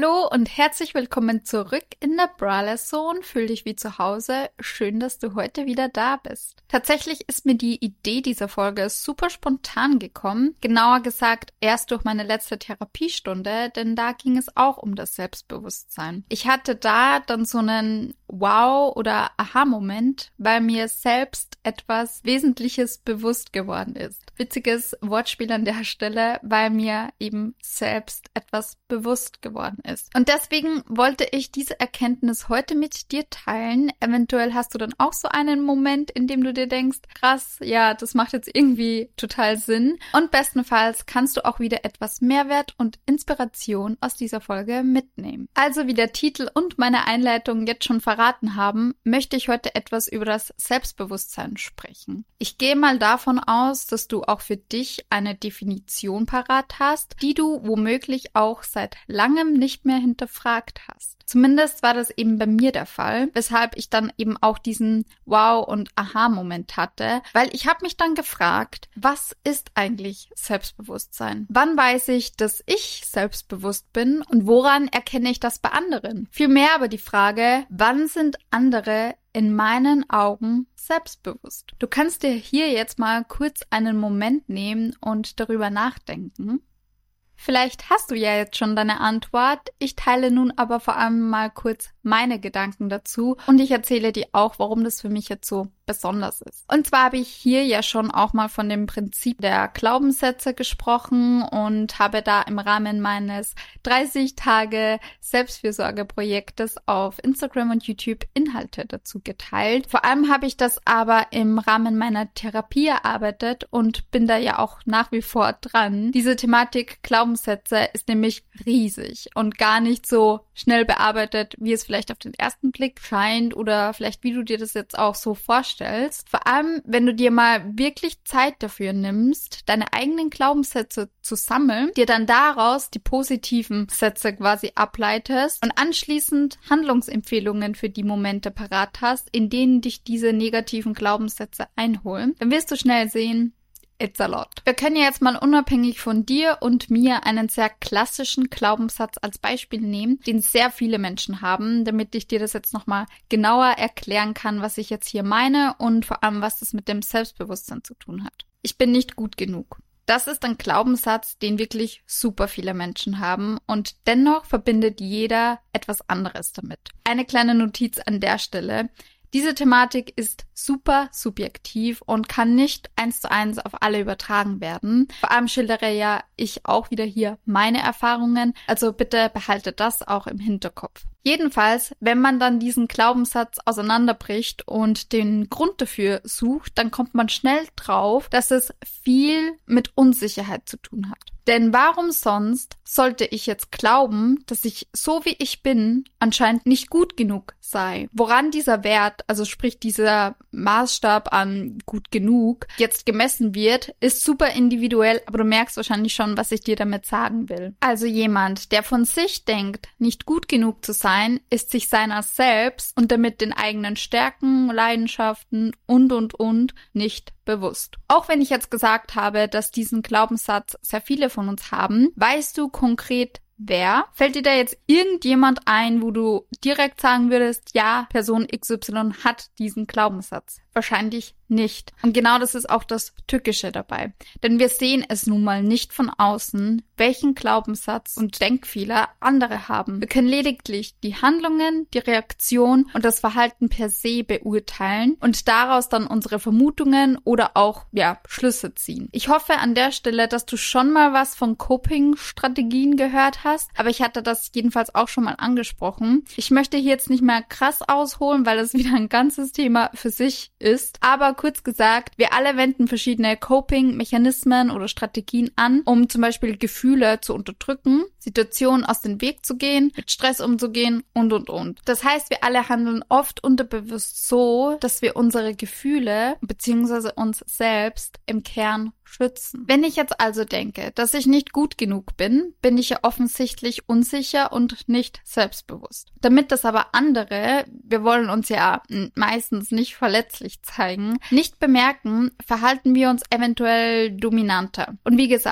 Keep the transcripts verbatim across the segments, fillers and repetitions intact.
Hallo und herzlich willkommen zurück in der Braless Zone. Fühl dich wie zu Hause. Schön, dass du heute wieder da bist. Tatsächlich ist mir die Idee dieser Folge super spontan gekommen. Genauer gesagt erst durch meine letzte Therapiestunde, denn da ging es auch um das Selbstbewusstsein. Ich hatte da dann so einen Wow- oder Aha-Moment, weil mir selbst etwas Wesentliches bewusst geworden ist. Witziges Wortspiel an der Stelle, weil mir eben selbst etwas bewusst geworden ist. Und deswegen wollte ich diese Erkenntnis heute mit dir teilen. Eventuell hast du dann auch so einen Moment, in dem du dir denkst, krass, ja, das macht jetzt irgendwie total Sinn. Und bestenfalls kannst du auch wieder etwas Mehrwert und Inspiration aus dieser Folge mitnehmen. Also wie der Titel und meine Einleitung jetzt schon verraten haben, möchte ich heute etwas über das Selbstbewusstsein sprechen. Ich gehe mal davon aus, dass du auch für dich eine Definition parat hast, die du womöglich auch seit langem nicht mehr hinterfragt hast. Zumindest war das eben bei mir der Fall, weshalb ich dann eben auch diesen Wow- und Aha-Moment hatte, weil ich habe mich dann gefragt, was ist eigentlich Selbstbewusstsein? Wann weiß ich, dass ich selbstbewusst bin und woran erkenne ich das bei anderen? Vielmehr aber die Frage, wann sind andere in meinen Augen selbstbewusst? Du kannst dir hier jetzt mal kurz einen Moment nehmen und darüber nachdenken. Vielleicht hast du ja jetzt schon deine Antwort. Ich teile nun aber vor allem mal kurz meine Gedanken dazu und ich erzähle dir auch, warum das für mich jetzt so besonders ist. Und zwar habe ich hier ja schon auch mal von dem Prinzip der Glaubenssätze gesprochen und habe da im Rahmen meines dreißig Tage Selbstfürsorge-Projektes auf Instagram und YouTube Inhalte dazu geteilt. Vor allem habe ich das aber im Rahmen meiner Therapie erarbeitet und bin da ja auch nach wie vor dran. Diese Thematik Glaubenssätze ist nämlich riesig und gar nicht so schnell bearbeitet, wie es vielleicht auf den ersten Blick scheint oder vielleicht wie du dir das jetzt auch so vorstellst. Vor allem, wenn du dir mal wirklich Zeit dafür nimmst, deine eigenen Glaubenssätze zu sammeln, dir dann daraus die positiven Sätze quasi ableitest und anschließend Handlungsempfehlungen für die Momente parat hast, in denen dich diese negativen Glaubenssätze einholen, dann wirst du schnell sehen, it's a lot. Wir können ja jetzt mal unabhängig von dir und mir einen sehr klassischen Glaubenssatz als Beispiel nehmen, den sehr viele Menschen haben, damit ich dir das jetzt nochmal genauer erklären kann, was ich jetzt hier meine und vor allem, was das mit dem Selbstbewusstsein zu tun hat. Ich bin nicht gut genug. Das ist ein Glaubenssatz, den wirklich super viele Menschen haben und dennoch verbindet jeder etwas anderes damit. Eine kleine Notiz an der Stelle. Diese Thematik ist super subjektiv und kann nicht eins zu eins auf alle übertragen werden. Vor allem schildere ja ich auch wieder hier meine Erfahrungen, also bitte behalte das auch im Hinterkopf. Jedenfalls, wenn man dann diesen Glaubenssatz auseinanderbricht und den Grund dafür sucht, dann kommt man schnell drauf, dass es viel mit Unsicherheit zu tun hat. Denn warum sonst sollte ich jetzt glauben, dass ich so wie ich bin anscheinend nicht gut genug sei? Woran dieser Wert, also sprich dieser Maßstab an gut genug, jetzt gemessen wird, ist super individuell, aber du merkst wahrscheinlich schon, was ich dir damit sagen will. Also jemand, der von sich denkt, nicht gut genug zu sein, ist sich seiner selbst und damit den eigenen Stärken, Leidenschaften und und und nicht bewusst. Auch wenn ich jetzt gesagt habe, dass diesen Glaubenssatz sehr viele von uns haben, weißt du konkret, wer? Fällt dir da jetzt irgendjemand ein, wo du direkt sagen würdest, ja, Person X Y hat diesen Glaubenssatz? Wahrscheinlich nicht. Und genau das ist auch das Tückische dabei. Denn wir sehen es nun mal nicht von außen, welchen Glaubenssatz und Denkfehler andere haben. Wir können lediglich die Handlungen, die Reaktion und das Verhalten per se beurteilen und daraus dann unsere Vermutungen oder auch, ja, Schlüsse ziehen. Ich hoffe an der Stelle, dass du schon mal was von Coping-Strategien gehört hast, aber ich hatte das jedenfalls auch schon mal angesprochen. Ich möchte hier jetzt nicht mehr krass ausholen, weil das wieder ein ganzes Thema für sich ist. Aber kurz gesagt, wir alle wenden verschiedene Coping-Mechanismen oder Strategien an, um zum Beispiel Gefühle zu unterdrücken, Situationen aus dem Weg zu gehen, mit Stress umzugehen und und und. Das heißt, wir alle handeln oft unterbewusst so, dass wir unsere Gefühle bzw. uns selbst im Kern schützen. Wenn ich jetzt also denke, dass ich nicht gut genug bin, bin ich ja offensichtlich unsicher und nicht selbstbewusst. Damit das aber andere, wir wollen uns ja meistens nicht verletzlich zeigen, nicht bemerken, verhalten wir uns eventuell dominanter. Und wie gesagt,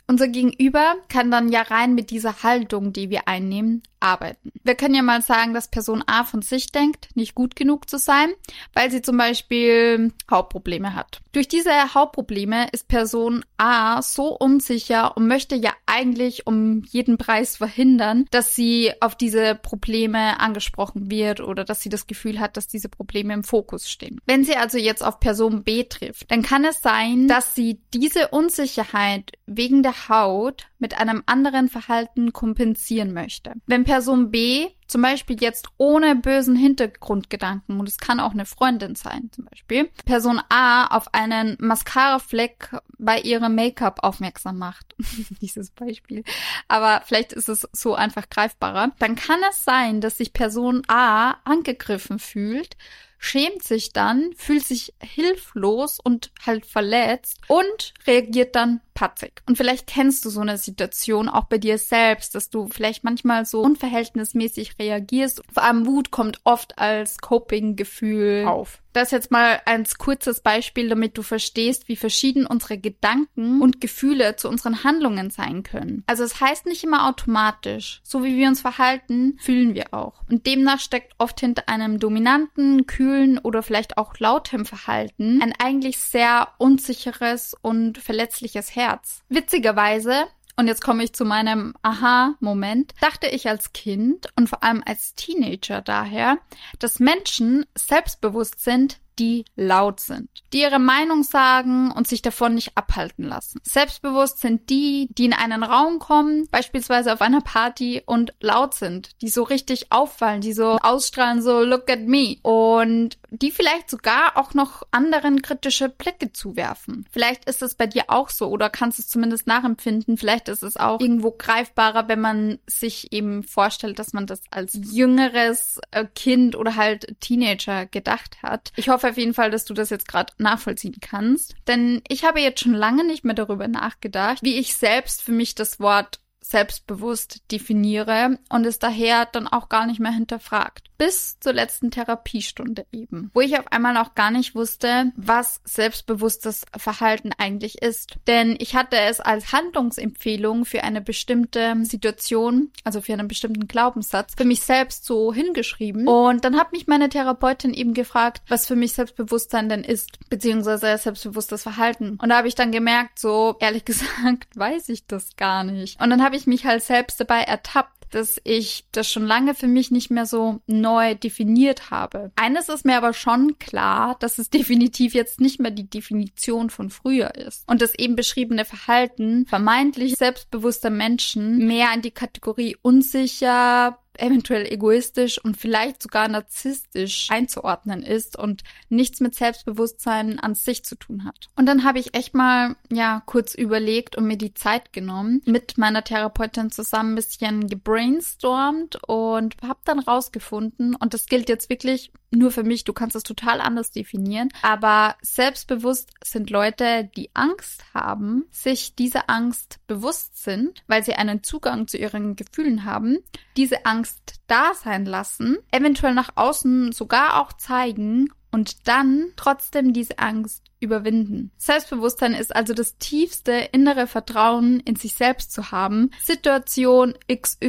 Unser Gegenüber kann dann ja rein mit dieser Haltung, die wir einnehmen, arbeiten. Wir können ja mal sagen, dass Person A von sich denkt, nicht gut genug zu sein, weil sie zum Beispiel Hautprobleme hat. Durch diese Hautprobleme ist Person A so unsicher und möchte ja eigentlich um jeden Preis verhindern, dass sie auf diese Probleme angesprochen wird oder dass sie das Gefühl hat, dass diese Probleme im Fokus stehen. Wenn sie also jetzt auf Person B trifft, dann kann es sein, dass sie diese Unsicherheit wegen der Haut mit einem anderen Verhalten kompensieren möchte. Wenn Person B zum Beispiel jetzt ohne bösen Hintergrundgedanken, und es kann auch eine Freundin sein zum Beispiel, Person A auf einen Mascara-Fleck bei ihrem Make-up aufmerksam macht, dieses Beispiel, aber vielleicht ist es so einfach greifbarer, dann kann es sein, dass sich Person A angegriffen fühlt, schämt sich dann, fühlt sich hilflos und halt verletzt und reagiert dann patzig. Und vielleicht kennst du so eine Situation auch bei dir selbst, dass du vielleicht manchmal so unverhältnismäßig reagierst. Vor allem Wut kommt oft als Coping-Gefühl auf. Das ist jetzt mal ein kurzes Beispiel, damit du verstehst, wie verschieden unsere Gedanken und Gefühle zu unseren Handlungen sein können. Also es heißt nicht immer automatisch. So wie wir uns verhalten, fühlen wir auch. Und demnach steckt oft hinter einem dominanten, kühlen oder vielleicht auch lautem Verhalten ein eigentlich sehr unsicheres und verletzliches Herz. Witzigerweise, und jetzt komme ich zu meinem Aha-Moment, dachte ich als Kind und vor allem als Teenager daher, dass Menschen selbstbewusst sind, die laut sind, die ihre Meinung sagen und sich davon nicht abhalten lassen. Selbstbewusst sind die, die in einen Raum kommen, beispielsweise auf einer Party und laut sind, die so richtig auffallen, die so ausstrahlen, so look at me, und die vielleicht sogar auch noch anderen kritische Blicke zuwerfen. Vielleicht ist es bei dir auch so oder kannst es zumindest nachempfinden. Vielleicht ist es auch irgendwo greifbarer, wenn man sich eben vorstellt, dass man das als jüngeres Kind oder halt Teenager gedacht hat. Ich hoffe auf jeden Fall, dass du das jetzt gerade nachvollziehen kannst. Denn ich habe jetzt schon lange nicht mehr darüber nachgedacht, wie ich selbst für mich das Wort selbstbewusst definiere und es daher dann auch gar nicht mehr hinterfragt. Bis zur letzten Therapiestunde eben, wo ich auf einmal auch gar nicht wusste, was selbstbewusstes Verhalten eigentlich ist. Denn ich hatte es als Handlungsempfehlung für eine bestimmte Situation, also für einen bestimmten Glaubenssatz, für mich selbst so hingeschrieben. Und dann hat mich meine Therapeutin eben gefragt, was für mich Selbstbewusstsein denn ist, beziehungsweise selbstbewusstes Verhalten. Und da habe ich dann gemerkt, so ehrlich gesagt, weiß ich das gar nicht. Und dann habe ich mich halt selbst dabei ertappt, dass ich das schon lange für mich nicht mehr so neu definiert habe. Eines ist mir aber schon klar, dass es definitiv jetzt nicht mehr die Definition von früher ist. Und das eben beschriebene Verhalten vermeintlich selbstbewusster Menschen mehr in die Kategorie unsicher, eventuell egoistisch und vielleicht sogar narzisstisch einzuordnen ist und nichts mit Selbstbewusstsein an sich zu tun hat. Und dann habe ich echt mal, ja, kurz überlegt und mir die Zeit genommen, mit meiner Therapeutin zusammen ein bisschen gebrainstormt und habe dann rausgefunden, und das gilt jetzt wirklich nur für mich, du kannst es total anders definieren, aber selbstbewusst sind Leute, die Angst haben, sich dieser Angst bewusst sind, weil sie einen Zugang zu ihren Gefühlen haben, diese Angst da sein lassen, eventuell nach außen sogar auch zeigen und dann trotzdem diese Angst überwinden. Selbstbewusstsein ist also das tiefste innere Vertrauen in sich selbst zu haben, Situation X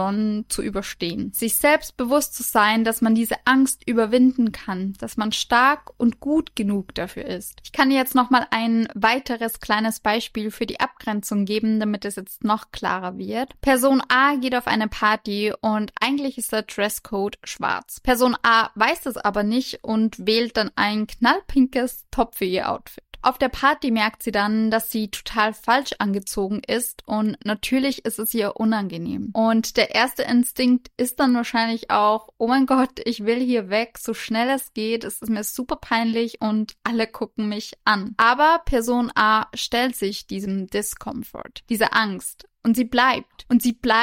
Y zu überstehen. Sich selbst bewusst zu sein, dass man diese Angst überwinden kann, dass man stark und gut genug dafür ist. Ich kann dir jetzt nochmal ein weiteres kleines Beispiel für die Abgrenzung geben, damit es jetzt noch klarer wird. Person A geht auf eine Party und eigentlich ist der Dresscode schwarz. Person A weiß es aber nicht und wählt dann ein knallpinkes Top für ihr Outfit. Auf der Party merkt sie dann, dass sie total falsch angezogen ist und natürlich ist es ihr unangenehm. Und der erste Instinkt ist dann wahrscheinlich auch, oh mein Gott, ich will hier weg, so schnell es geht, es ist mir super peinlich und alle gucken mich an. Aber Person A stellt sich diesem Discomfort, dieser Angst. Und sie bleibt. Und sie bleibt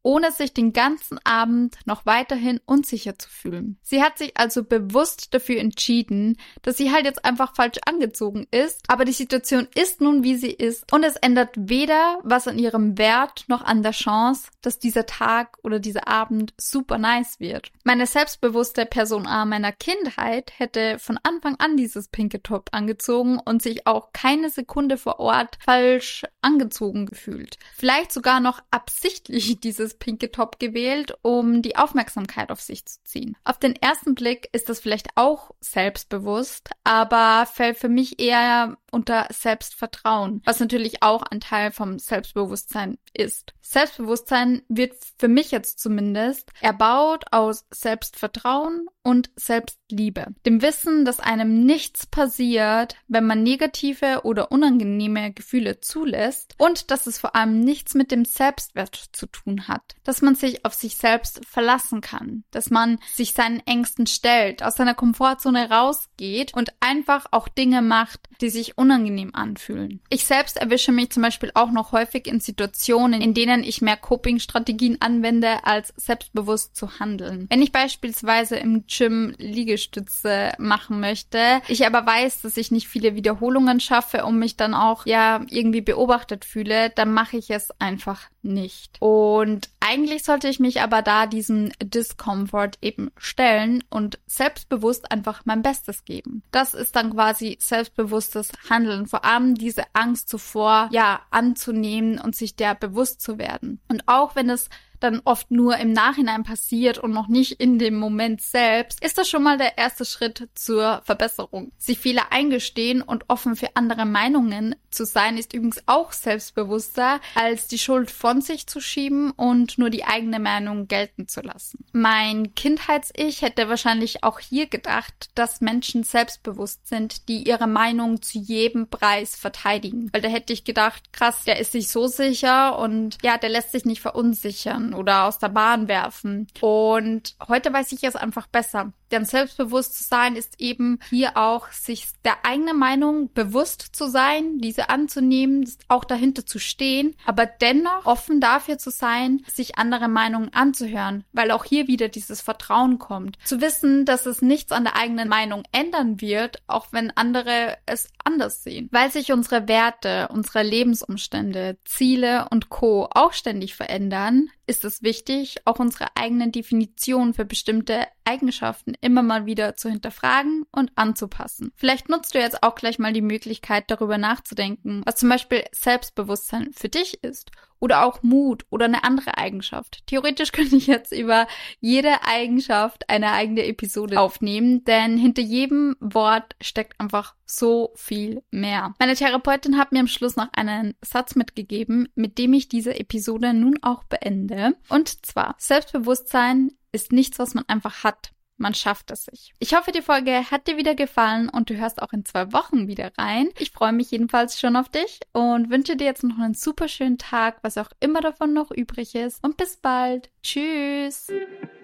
ohne sich den ganzen Abend noch weiterhin unsicher zu fühlen. Sie hat sich also bewusst dafür entschieden, dass sie halt jetzt einfach falsch angezogen ist, aber die Situation ist nun, wie sie ist und es ändert weder was an ihrem Wert noch an der Chance, dass dieser Tag oder dieser Abend super nice wird. Meine selbstbewusste Person A meiner Kindheit hätte von Anfang an dieses pinke Top angezogen und sich auch keine Sekunde vor Ort falsch angezogen gefühlt. Vielleicht sogar noch absichtlich dieses pinke Top gewählt, um die Aufmerksamkeit auf sich zu ziehen. Auf den ersten Blick ist das vielleicht auch selbstbewusst, aber fällt für mich eher unter Selbstvertrauen, was natürlich auch ein Teil vom Selbstbewusstsein ist. Selbstbewusstsein wird für mich jetzt zumindest erbaut aus Selbstvertrauen und Selbstliebe. Dem Wissen, dass einem nichts passiert, wenn man negative oder unangenehme Gefühle zulässt und dass es vor allem nichts mit dem Selbstwert zu tun hat. Dass man sich auf sich selbst verlassen kann, dass man sich seinen Ängsten stellt, aus seiner Komfortzone rausgeht und einfach auch Dinge macht, die sich unangenehm anfühlen. Ich selbst erwische mich zum Beispiel auch noch häufig in Situationen, in denen ich mehr Coping-Strategien anwende, als selbstbewusst zu handeln. Wenn ich beispielsweise im Gym Liegestütze machen möchte, ich aber weiß, dass ich nicht viele Wiederholungen schaffe und mich dann auch ja irgendwie beobachtet fühle, dann mache ich es einfach nicht. Und eigentlich sollte ich mich aber da diesem Discomfort eben stellen und selbstbewusst einfach mein Bestes geben. Das ist dann quasi selbstbewusstes Handeln, vor allem diese Angst zuvor ja anzunehmen und sich der bewusst zu werden. Und auch wenn es dann oft nur im Nachhinein passiert und noch nicht in dem Moment selbst, ist das schon mal der erste Schritt zur Verbesserung. Sich Fehler eingestehen und offen für andere Meinungen zu sein, ist übrigens auch selbstbewusster, als die Schuld von sich zu schieben und nur die eigene Meinung gelten zu lassen. Mein Kindheits-Ich hätte wahrscheinlich auch hier gedacht, dass Menschen selbstbewusst sind, die ihre Meinung zu jedem Preis verteidigen. Weil da hätte ich gedacht, krass, der ist sich so sicher und ja, der lässt sich nicht verunsichern oder aus der Bahn werfen. Und heute weiß ich es einfach besser. Denn selbstbewusst zu sein ist eben hier auch, sich der eigenen Meinung bewusst zu sein, diese anzunehmen, auch dahinter zu stehen, aber dennoch offen dafür zu sein, sich andere Meinungen anzuhören, weil auch hier wieder dieses Vertrauen kommt. Zu wissen, dass es nichts an der eigenen Meinung ändern wird, auch wenn andere es anders sehen. Weil sich unsere Werte, unsere Lebensumstände, Ziele und Co. auch ständig verändern, ist es wichtig, auch unsere eigenen Definitionen für bestimmte Eigenschaften immer mal wieder zu hinterfragen und anzupassen. Vielleicht nutzt du jetzt auch gleich mal die Möglichkeit, darüber nachzudenken, was zum Beispiel Selbstbewusstsein für dich ist oder auch Mut oder eine andere Eigenschaft. Theoretisch könnte ich jetzt über jede Eigenschaft eine eigene Episode aufnehmen, denn hinter jedem Wort steckt einfach so viel mehr. Meine Therapeutin hat mir am Schluss noch einen Satz mitgegeben, mit dem ich diese Episode nun auch beende. Und zwar, Selbstbewusstsein ist nichts, was man einfach hat. Man schafft es sich. Ich hoffe, die Folge hat dir wieder gefallen und du hörst auch in zwei Wochen wieder rein. Ich freue mich jedenfalls schon auf dich und wünsche dir jetzt noch einen super schönen Tag, was auch immer davon noch übrig ist. Und bis bald. Tschüss.